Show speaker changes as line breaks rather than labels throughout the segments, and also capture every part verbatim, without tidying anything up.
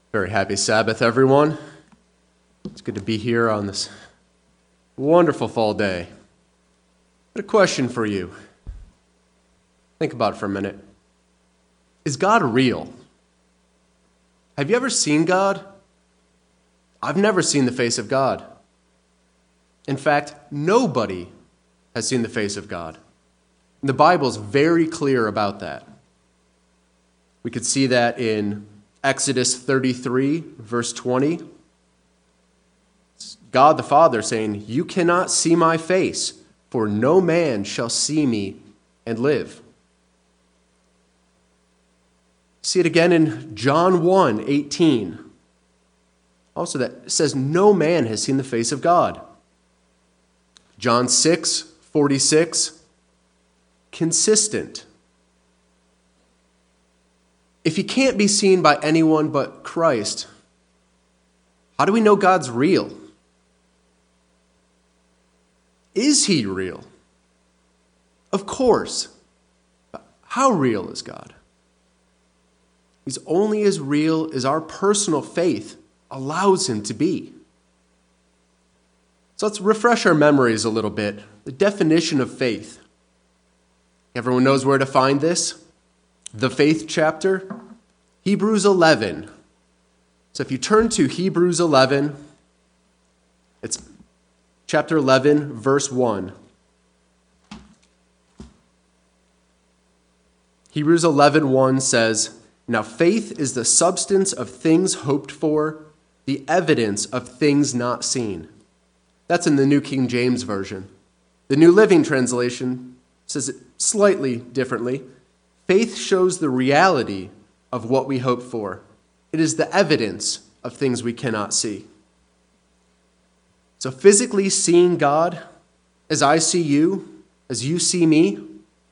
Very happy Sabbath, everyone. It's good to be here on this wonderful fall day. But a question for you. Think about it for a minute. Is God real? Have you ever seen God? I've never seen the face of God. In fact, nobody has seen the face of God. The Bible's very clear about that. We could see that in Exodus thirty-three, verse twenty. It's God the Father saying, "You cannot see my face, for no man shall see me and live." See it again in John one, eighteen. Also that says, "No man has seen the face of God." John six, forty-six. Consistent. If he can't be seen by anyone but Christ, how do we know God's real? Is he real? Of course. But how real is God? He's only as real as our personal faith allows him to be. So let's refresh our memories a little bit. The definition of faith. Everyone knows where to find this? The faith chapter, Hebrews eleven. So if you turn to Hebrews eleven, it's chapter eleven, verse one. Hebrews eleven, one says, "Now faith is the substance of things hoped for, the evidence of things not seen." That's in the New King James Version. The New Living Translation says it slightly differently. Faith shows the reality of what we hope for. It is the evidence of things we cannot see. So physically seeing God as I see you, as you see me,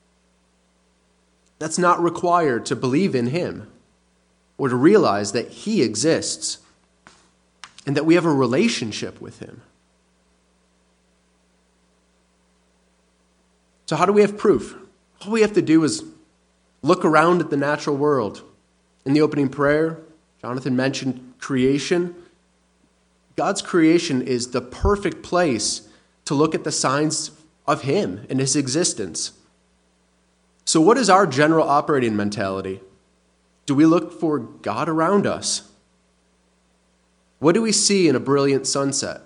that's not required to believe in him or to realize that he exists and that we have a relationship with him. So how do we have proof? All we have to do is look around at the natural world. In the opening prayer, Jonathan mentioned creation. God's creation is the perfect place to look at the signs of him and his existence. So what is our general operating mentality? Do we look for God around us? What do we see in a brilliant sunset?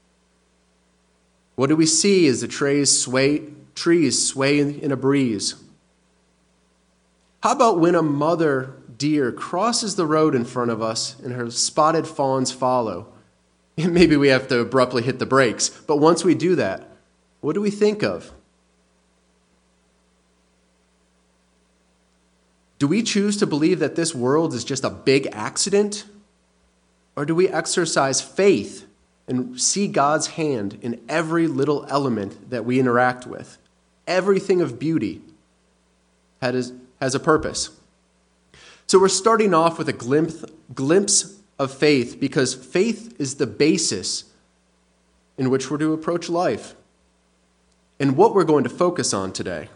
What do we see as the trees sway, trees sway in a breeze? How about when a mother deer crosses the road in front of us and her spotted fawns follow? Maybe we have to abruptly hit the brakes, but once we do that, what do we think of? Do we choose to believe that this world is just a big accident? Or do we exercise faith and see God's hand in every little element that we interact with? Everything of beauty has has a purpose. So we're starting off with a glimpse, glimpse of faith because faith is the basis in which we're to approach life and what we're going to focus on today.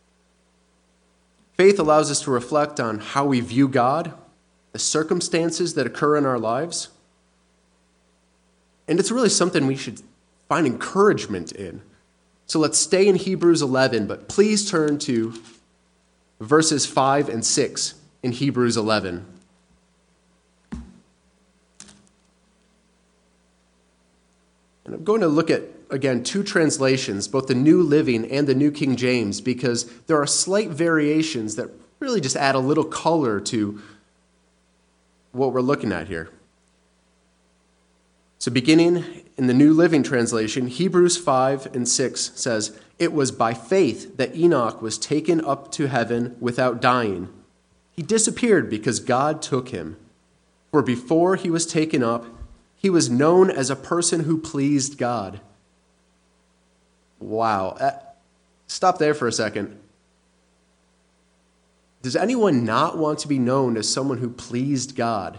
Faith allows us to reflect on how we view God, the circumstances that occur in our lives, and it's really something we should find encouragement in. So let's stay in Hebrews eleven, but please turn to verses five and six in Hebrews eleven. And I'm going to look at, again, two translations, both the New Living and the New King James, because there are slight variations that really just add a little color to what we're looking at here. So beginning in the New Living Translation, Hebrews five and six says, "It was by faith that Enoch was taken up to heaven without dying. He disappeared because God took him. For before he was taken up, he was known as a person who pleased God." Wow. Uh, stop there for a second. Does anyone not want to be known as someone who pleased God?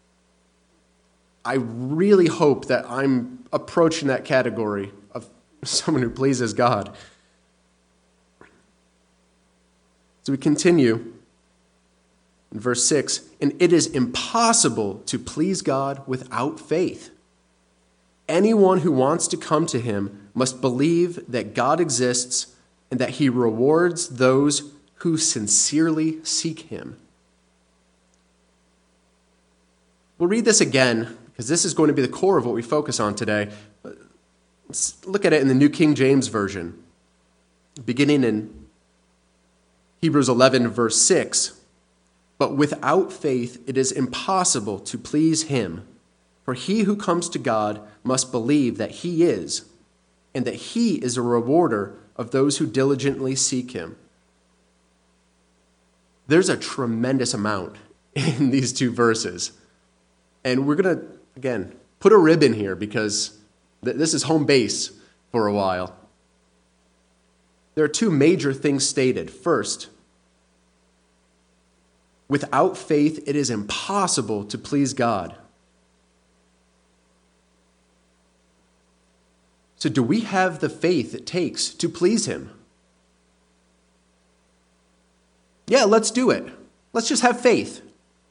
I really hope that I'm approaching that category of someone who pleases God. So we continue. In verse six, and it is impossible to please God without faith. Anyone who wants to come to him must believe that God exists and that he rewards those who sincerely seek him. We'll read this again because this is going to be the core of what we focus on today. Let's look at it in the New King James Version, beginning in Hebrews eleven, verse six. But without faith it is impossible to please him, for he who comes to God must believe that he is, and that he is a rewarder of those who diligently seek him. There's a tremendous amount in these two verses. And we're going to, again, put a rib in here because th- this is home base for a while. There are two major things stated. First, without faith, it is impossible to please God. So do we have the faith it takes to please him? Yeah, let's do it. Let's just have faith.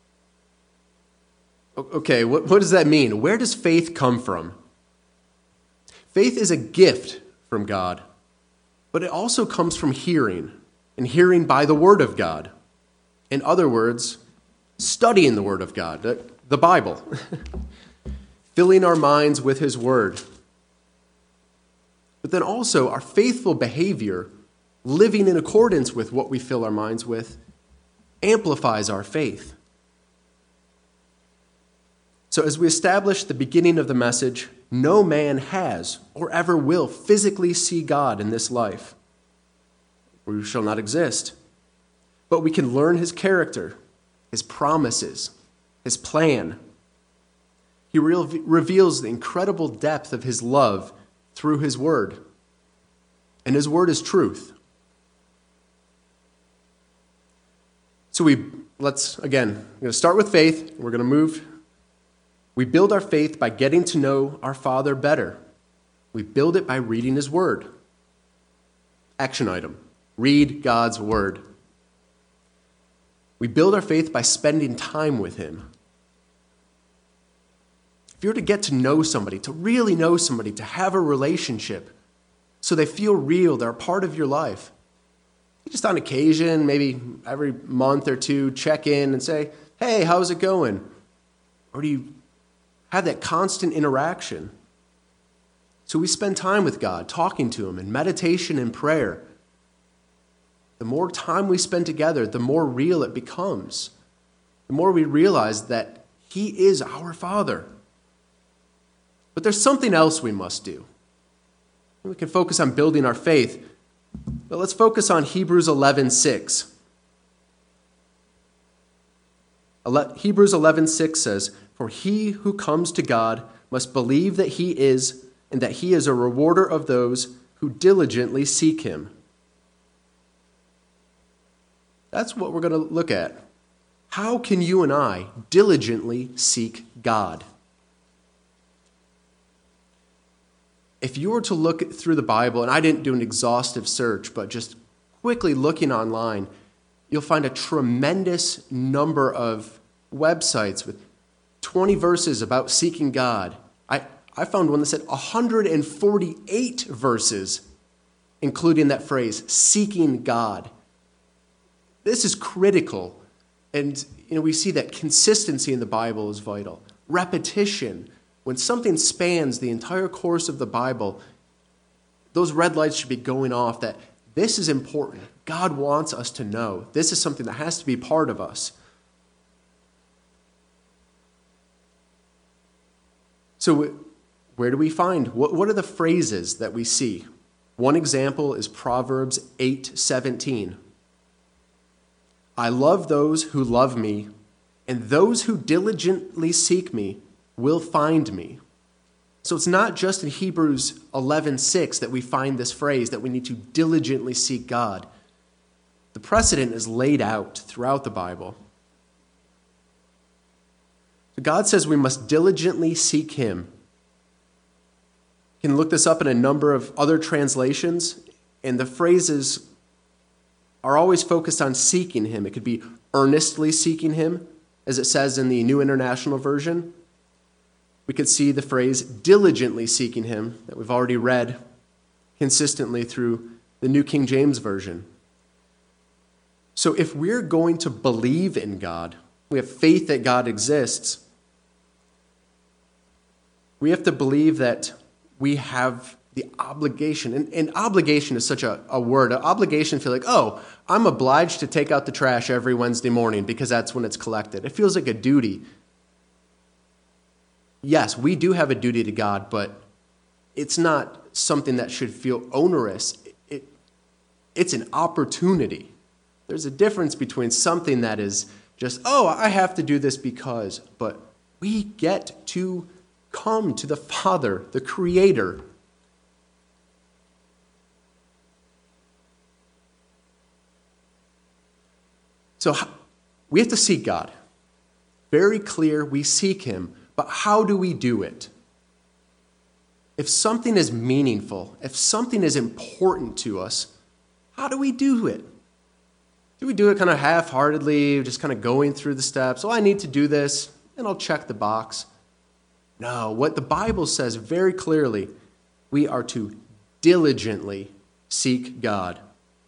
Okay, what, what does that mean? Where does faith come from? Faith is a gift from God, but it also comes from hearing, and hearing by the Word of God. In other words, studying the Word of God, the, the Bible, filling our minds with His Word. But then also our faithful behavior, living in accordance with what we fill our minds with, amplifies our faith. So as we establish the beginning of the message, no man has or ever will physically see God in this life. We shall not exist. But we can learn his character, his promises, his plan. He re- reveals the incredible depth of his love through his word. And his word is truth. So we, let's, again, we're going to start with faith. We're going to move. We build our faith by getting to know our Father better. We build it by reading his word. Action item. Read God's word. We build our faith by spending time with him. If you were to get to know somebody, to really know somebody, to have a relationship, so they feel real, they're a part of your life, you just on occasion, maybe every month or two, check in and say, hey, how's it going? Or do you have that constant interaction? So we spend time with God, talking to him in meditation and prayer. The more time we spend together, the more real it becomes. The more we realize that he is our Father. But there's something else we must do. We can focus on building our faith, but let's focus on Hebrews eleven six. Hebrews eleven six says, for he who comes to God must believe that he is, and that he is a rewarder of those who diligently seek him. That's what we're going to look at. How can you and I diligently seek God? If you were to look through the Bible, and I didn't do an exhaustive search, but just quickly looking online, you'll find a tremendous number of websites with twenty verses about seeking God. I, I found one that said one hundred forty-eight verses, including that phrase, seeking God. This is critical. And you know, we see that consistency in the Bible is vital. Repetition. When something spans the entire course of the Bible, those red lights should be going off that this is important. God wants us to know. This is something that has to be part of us. So where do we find? What, what are the phrases that we see? One example is Proverbs eight seventeen. I love those who love me, and those who diligently seek me will find me. So it's not just in Hebrews eleven six that we find this phrase that we need to diligently seek God. The precedent is laid out throughout the Bible. God says we must diligently seek him. You can look this up in a number of other translations, and the phrases are always focused on seeking him. It could be earnestly seeking him, as it says in the New International Version. We could see the phrase diligently seeking him that we've already read consistently through the New King James Version. So if we're going to believe in God, we have faith that God exists, we have to believe that we have the obligation, and, and obligation is such a, a word. An obligation feel like, oh, I'm obliged to take out the trash every Wednesday morning because that's when it's collected. It feels like a duty. Yes, we do have a duty to God, but it's not something that should feel onerous. It, it, it's an opportunity. There's a difference between something that is just, oh, I have to do this because, but we get to come to the Father, the Creator. So we have to seek God. Very clear, we seek him. But how do we do it? If something is meaningful, if something is important to us, how do we do it? Do we do it kind of half-heartedly, just kind of going through the steps? Oh, I need to do this, and I'll check the box. No, what the Bible says very clearly, we are to diligently seek God.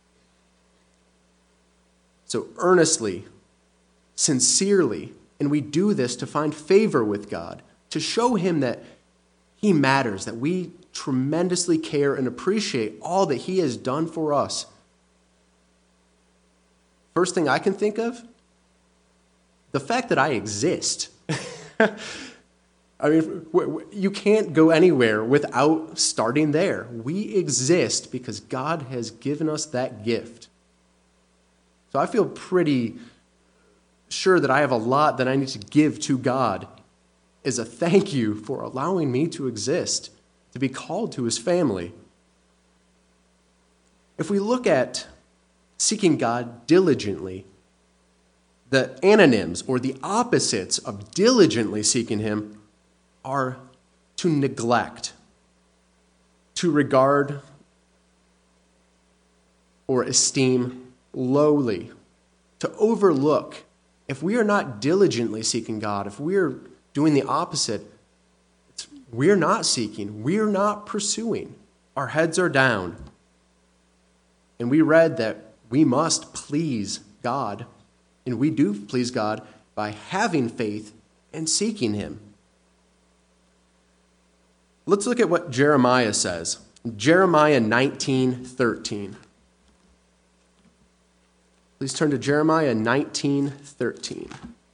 So earnestly, sincerely, and we do this to find favor with God, to show him that he matters, that we tremendously care and appreciate all that he has done for us. First thing I can think of, the fact that I exist. I mean, you can't go anywhere without starting there. We exist because God has given us that gift. So I feel pretty sure that I have a lot that I need to give to God as a thank you for allowing me to exist, to be called to his family. If we look at seeking God diligently, the antonyms or the opposites of diligently seeking him are to neglect, to regard or esteem lowly, to overlook. If we are not diligently seeking God, if we are doing the opposite, it's, we're not seeking, we're not pursuing. Our heads are down. And we read that we must please God, and we do please God by having faith and seeking him. Let's look at what Jeremiah says. Jeremiah nineteen thirteen. Please turn to Jeremiah nineteen thirteen.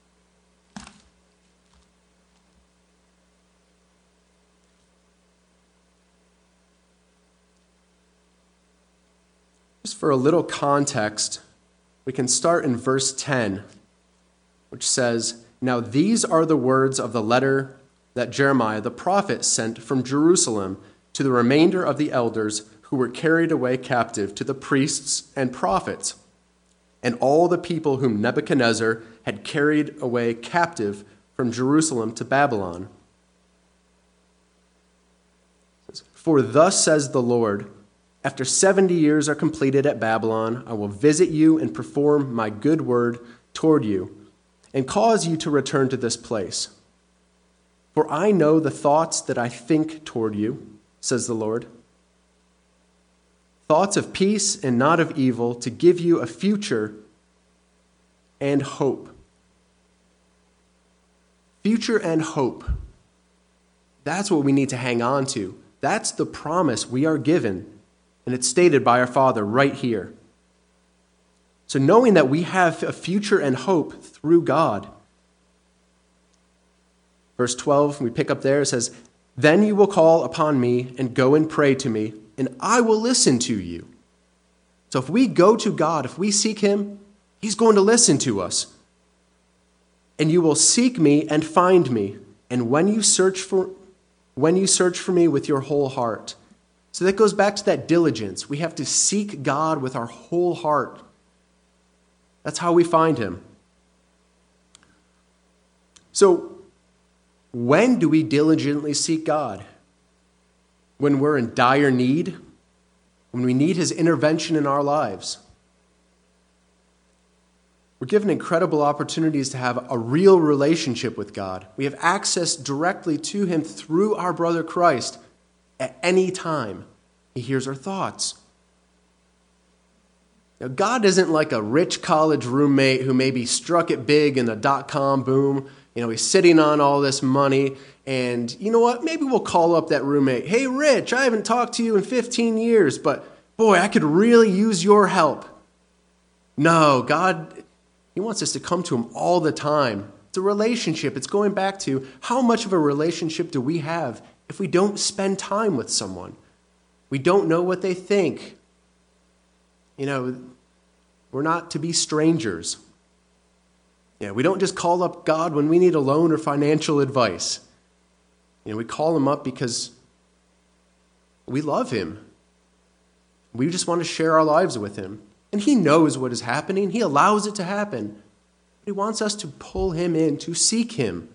Just for a little context, we can start in verse ten, which says, "Now these are the words of the letter that Jeremiah the prophet sent from Jerusalem to the remainder of the elders who were carried away captive, to the priests and prophets, and all the people whom Nebuchadnezzar had carried away captive from Jerusalem to Babylon. For thus says the Lord, after seventy years are completed at Babylon, I will visit you and perform my good word toward you, and cause you to return to this place. For I know the thoughts that I think toward you, says the Lord, thoughts of peace and not of evil, to give you a future and hope." Future and hope. That's what we need to hang on to. That's the promise we are given. And it's stated by our Father right here. So knowing that we have a future and hope through God. Verse twelve, we pick up there, it says, "Then you will call upon me and go and pray to me, and I will listen to you." So if we go to God, if we seek him, he's going to listen to us. "And you will seek me and find me, and when you search for when you search for me with your whole heart." So that goes back to that diligence. We have to seek God with our whole heart. That's how we find him. So when do we diligently seek God? When we're in dire need? When we need his intervention in our lives? We're given incredible opportunities to have a real relationship with God. We have access directly to him through our brother Christ at any time. He hears our thoughts. Now, God isn't like a rich college roommate who maybe struck it big in the dot-com boom. You know, he's sitting on all this money, and you know what? Maybe we'll call up that roommate. Hey, Rich, I haven't talked to you in fifteen years, but boy, I could really use your help. No, God, he wants us to come to him all the time. It's a relationship. It's going back to how much of a relationship do we have if we don't spend time with someone? We don't know what they think. You know, we're not to be strangers. Yeah, we don't just call up God when we need a loan or financial advice. You know, we call him up because we love him. We just want to share our lives with him. And he knows what is happening. He allows it to happen. He wants us to pull him in, to seek him.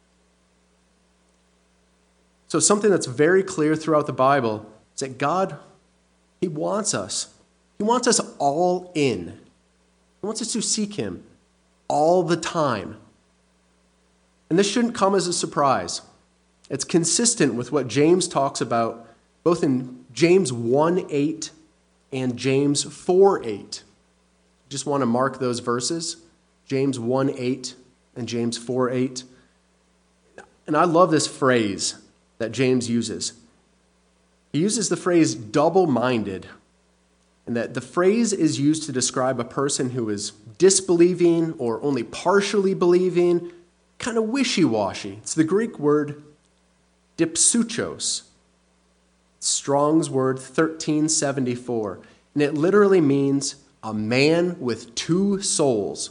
So something that's very clear throughout the Bible is that God, he wants us. He wants us all in. He wants us to seek him all the time. And this shouldn't come as a surprise. It's consistent with what James talks about, both in James one eight and James four eight. Just want to mark those verses, James one eight and James four eight. And I love this phrase that James uses. He uses the phrase double-minded. And that the phrase is used to describe a person who is disbelieving or only partially believing, kind of wishy-washy. It's the Greek word dipsuchos. Strong's word thirteen seventy-four. And it literally means a man with two souls.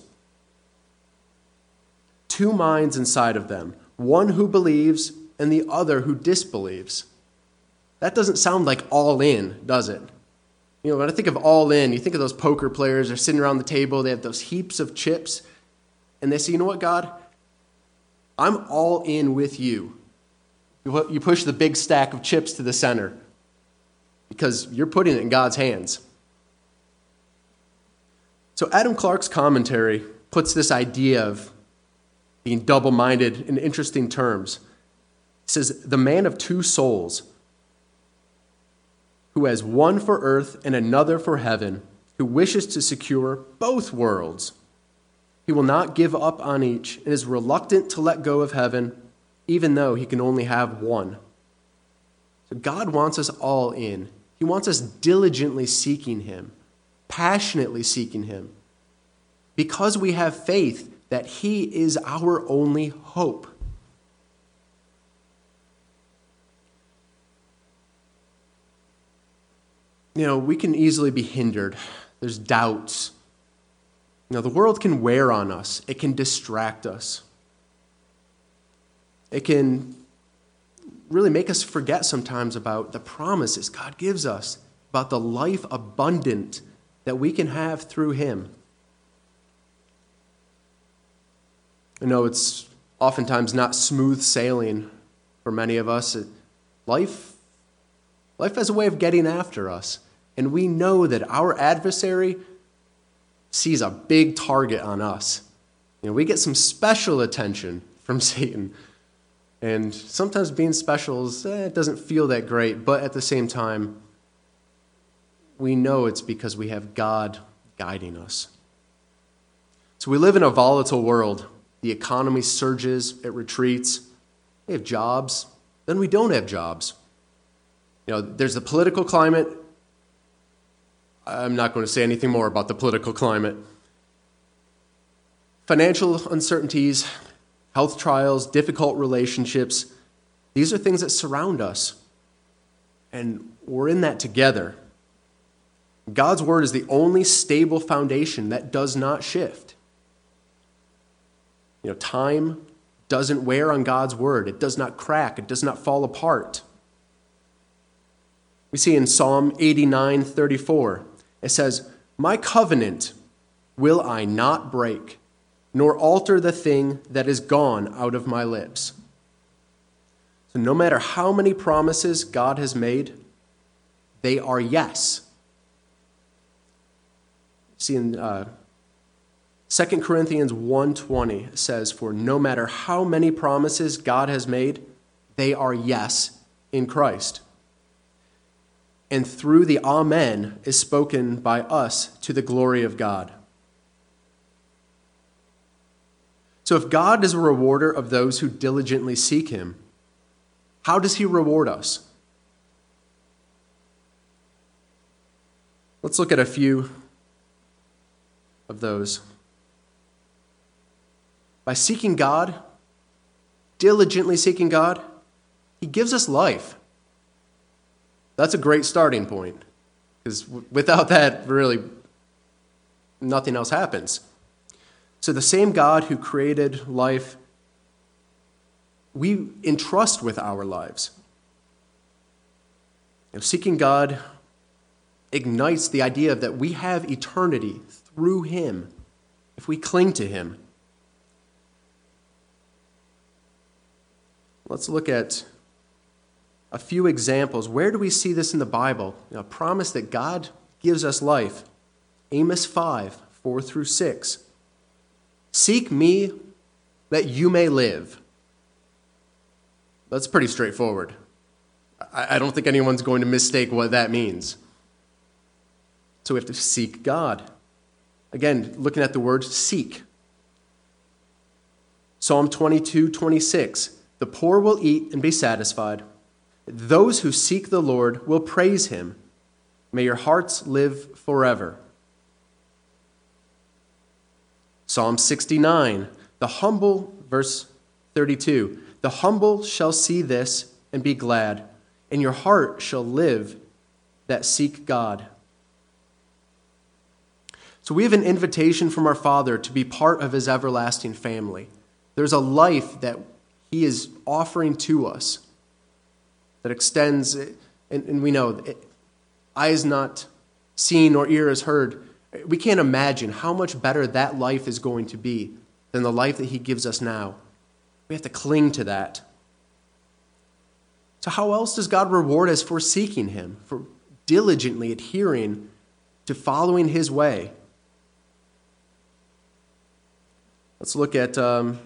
Two minds inside of them. One who believes and the other who disbelieves. That doesn't sound like all in, does it? You know, when I think of all in, you think of those poker players. They're sitting around the table. They have those heaps of chips. And they say, you know what, God? I'm all in with you. You push the big stack of chips to the center because you're putting it in God's hands. So Adam Clarke's commentary puts this idea of being double-minded in interesting terms. He says, the man of two souls, who has one for earth and another for heaven, who wishes to secure both worlds. He will not give up on each and is reluctant to let go of heaven, even though he can only have one. So God wants us all in. He wants us diligently seeking him, passionately seeking him, because we have faith that he is our only hope. You know, we can easily be hindered. There's doubts. You know, the world can wear on us. It can distract us. It can really make us forget sometimes about the promises God gives us, about the life abundant that we can have through him. I know it's oftentimes not smooth sailing for many of us. Life, life has a way of getting after us. And we know that our adversary sees a big target on us. You know, we get some special attention from Satan. And sometimes being special is, eh, it doesn't feel that great, but at the same time, we know it's because we have God guiding us. So we live in a volatile world. The economy surges, it retreats. We have jobs, then we don't have jobs. You know, there's the political climate. I'm not going to say anything more about the political climate. Financial uncertainties, health trials, difficult relationships, these are things that surround us. And we're in that together. God's word is the only stable foundation that does not shift. You know, time doesn't wear on God's word. It does not crack. It does not fall apart. We see in Psalm eighty-nine thirty-four, it says, "My covenant will I not break, nor alter the thing that is gone out of my lips." So no matter how many promises God has made, they are yes. See in uh, Second Corinthians one twenty says, "For no matter how many promises God has made, they are yes in Christ." And through the Amen is spoken by us to the glory of God. So if God is a rewarder of those who diligently seek him, how does he reward us? Let's look at a few of those. By seeking God, diligently seeking God, he gives us life. That's a great starting point, because w- without that, really, nothing else happens. So the same God who created life, we entrust with our lives. You know, seeking God ignites the idea that we have eternity through him if we cling to him. Let's look at a few examples. Where do we see this in the Bible? You know, a promise that God gives us life. Amos five, four through six. "Seek me that you may live." That's pretty straightforward. I, I don't think anyone's going to mistake what that means. So we have to seek God. Again, looking at the word seek. Psalm twenty-two, twenty-six. "The poor will eat and be satisfied. Those who seek the Lord will praise him. May your hearts live forever." Psalm sixty-nine, the humble, verse thirty-two, "The humble shall see this and be glad, and your heart shall live that seek God." So we have an invitation from our Father to be part of his everlasting family. There's a life that he is offering to us that extends, and, and we know, it, eye is not seen nor ear is heard. We can't imagine how much better that life is going to be than the life that he gives us now. We have to cling to that. So how else does God reward us for seeking him, for diligently adhering to following his way? Let's look at um,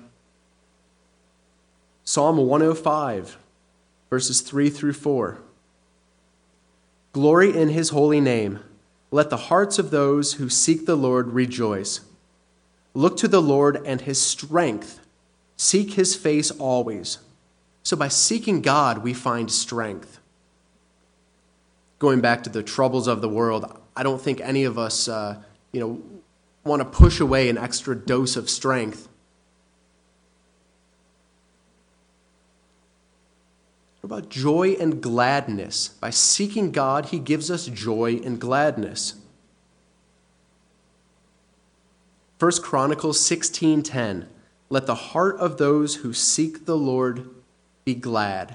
Psalm one oh five, verses three through four. "Glory in his holy name. Let the hearts of those who seek the Lord rejoice. Look to the Lord and his strength. Seek his face always." So by seeking God, we find strength. Going back to the troubles of the world, I don't think any of us, uh, you know, want to push away an extra dose of strength. What about joy and gladness? By seeking God, he gives us joy and gladness. First Chronicles sixteen ten. "Let the heart of those who seek the Lord be glad."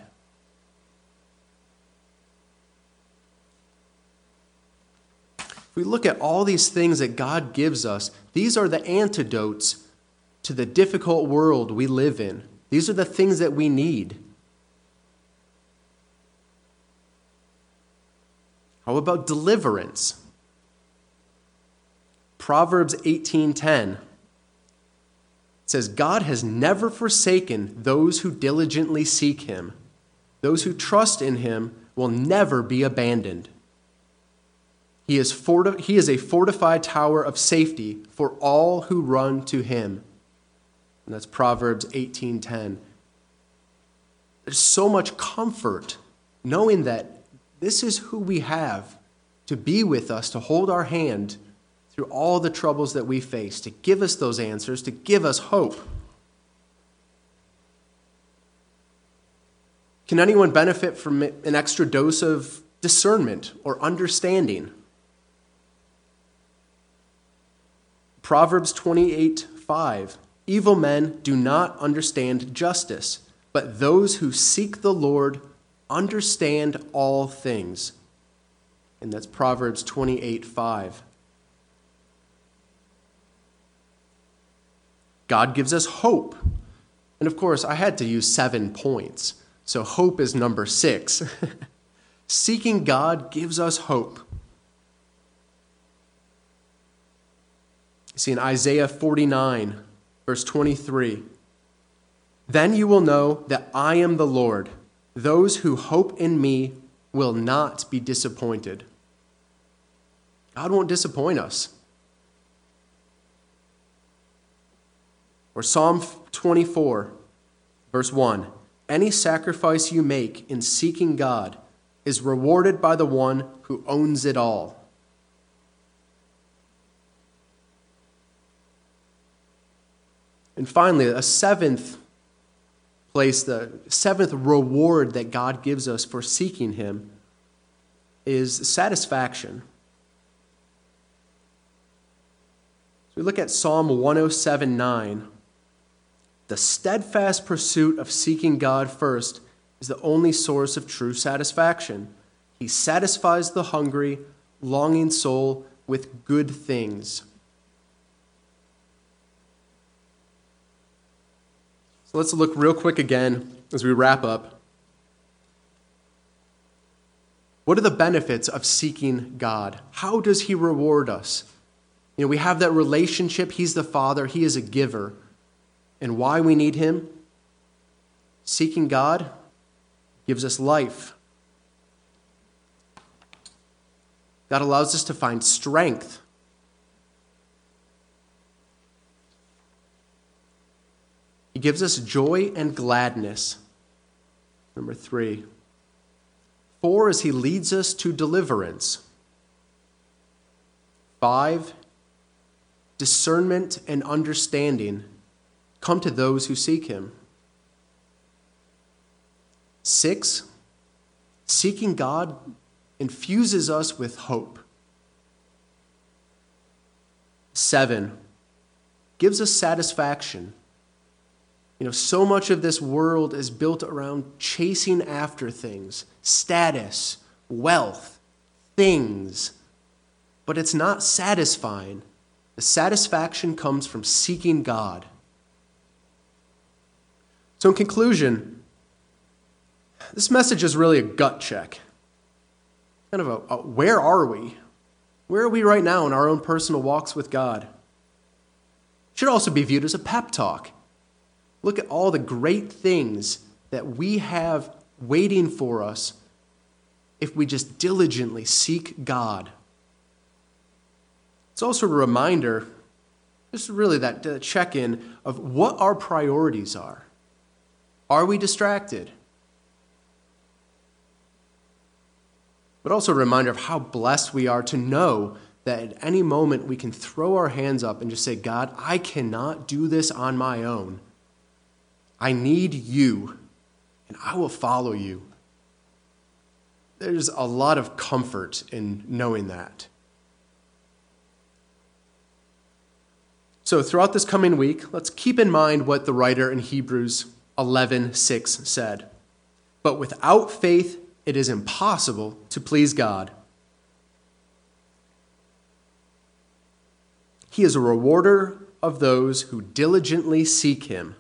If we look at all these things that God gives us, these are the antidotes to the difficult world we live in. These are the things that we need. How about deliverance? Proverbs eighteen ten says, "God has never forsaken those who diligently seek him. Those who trust in him will never be abandoned. He is, forti- he is a fortified tower of safety for all who run to him." And that's Proverbs eighteen ten. There's so much comfort knowing that this is who we have to be with us, to hold our hand through all the troubles that we face, to give us those answers, to give us hope. Can anyone benefit from an extra dose of discernment or understanding? Proverbs twenty-eight five. "Evil men do not understand justice, but those who seek the Lord understand all things." And that's Proverbs twenty-eight five. God gives us hope. And of course, I had to use seven points. So hope is number six. Seeking God gives us hope. You see in Isaiah forty-nine, verse twenty-three, "Then you will know that I am the Lord. Those who hope in me will not be disappointed." God won't disappoint us. Or Psalm twenty-four, verse one, "Any sacrifice you make in seeking God is rewarded by the one who owns it all." And finally, a seventh place, the seventh reward that God gives us for seeking him is satisfaction. So we look at Psalm one oh seven nine. "The steadfast pursuit of seeking God first is the only source of true satisfaction. He satisfies the hungry, longing soul with good things." So let's look real quick again as we wrap up. What are the benefits of seeking God? How does he reward us? You know, we have that relationship. He's the Father. He is a giver. And why we need him? Seeking God gives us life. God allows us to find strength. He gives us joy and gladness. Number three. Four is he leads us to deliverance. Five, discernment and understanding come to those who seek him. Six, seeking God infuses us with hope. Seven, gives us satisfaction. You know, so much of this world is built around chasing after things, status, wealth, things, but it's not satisfying. The satisfaction comes from seeking God. So in conclusion, this message is really a gut check. Kind of a, a where are we? Where are we right now in our own personal walks with God? It should also be viewed as a pep talk. Look at all the great things that we have waiting for us if we just diligently seek God. It's also a reminder, just really that uh, check-in of what our priorities are. Are we distracted? But also a reminder of how blessed we are to know that at any moment we can throw our hands up and just say, God, I cannot do this on my own. I need you, and I will follow you. There's a lot of comfort in knowing that. So throughout this coming week, let's keep in mind what the writer in Hebrews eleven six said. But without faith, it is impossible to please God. He is a rewarder of those who diligently seek him.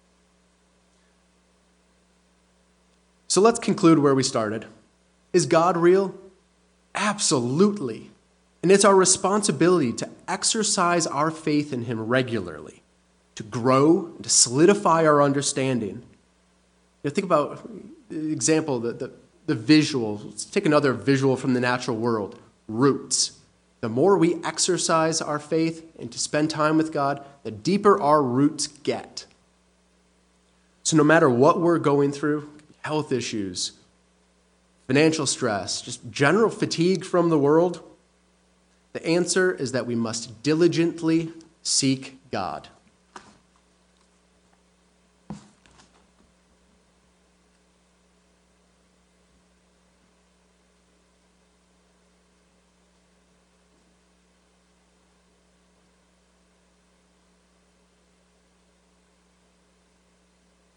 So let's conclude where we started. Is God real? Absolutely. And it's our responsibility to exercise our faith in him regularly, to grow, to solidify our understanding. You know, think about the example, the, the, the visual. Let's take another visual from the natural world. Roots. The more we exercise our faith and to spend time with God, the deeper our roots get. So no matter what we're going through, health issues, financial stress, just general fatigue from the world, the answer is that we must diligently seek God.